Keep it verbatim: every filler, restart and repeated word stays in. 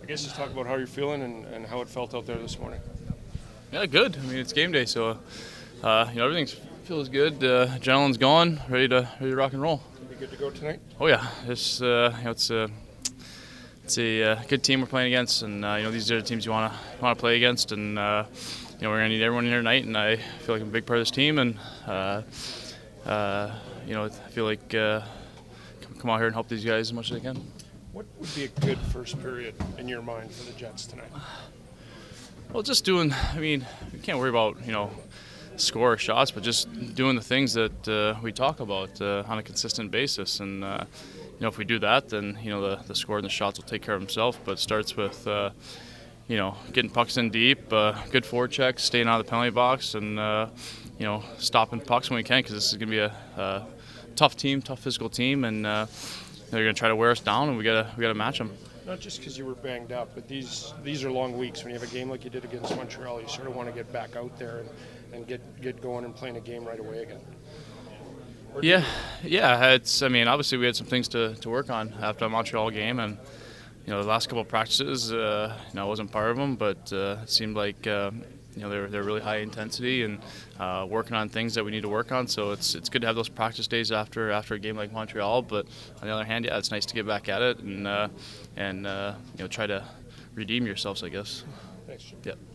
guess just talk about how you're feeling and, and how it felt out there this morning. Yeah, good. I mean, it's game day, so uh, you know everything feels good. Uh, adrenaline's gone, ready to ready to rock and roll. Be good to go tonight. Oh yeah, it's uh, you know it's a it's a uh, good team we're playing against, and uh, you know these are the teams you want to want to play against, and uh, you know we're gonna need everyone here tonight, and I feel like I'm a big part of this team, and uh, uh, you know I feel like uh, come out here and help these guys as much as I can. What would be a good first period in your mind for the Jets tonight? Well, just doing, I mean, we can't worry about, you know, score or shots, but just doing the things that uh, we talk about uh, on a consistent basis. And, uh, you know, if we do that, then, you know, the, the score and the shots will take care of themselves. But it starts with, uh, you know, getting pucks in deep, uh, good forechecks, staying out of the penalty box, and, uh, you know, stopping pucks when we can, because this is going to be a, a tough team, tough physical team, and uh, they're going to try to wear us down, and we got to we got to match them. Not just because you were banged up, but these these are long weeks. When you have a game like you did against Montreal, you sort of want to get back out there and, and get, get going and playing a game right away again. Or yeah, yeah. It's. I mean, obviously we had some things to, to work on after the Montreal game, and you know the last couple of practices, uh, you know, I wasn't part of them, but uh, it seemed like uh, you know they're they're really high intensity and uh, working on things that we need to work on. So it's it's good to have those practice days after after a game like Montreal. But on the other hand, yeah, it's nice to get back at it and uh, and uh, you know try to redeem yourselves, I guess. Thanks, Jim. Yep.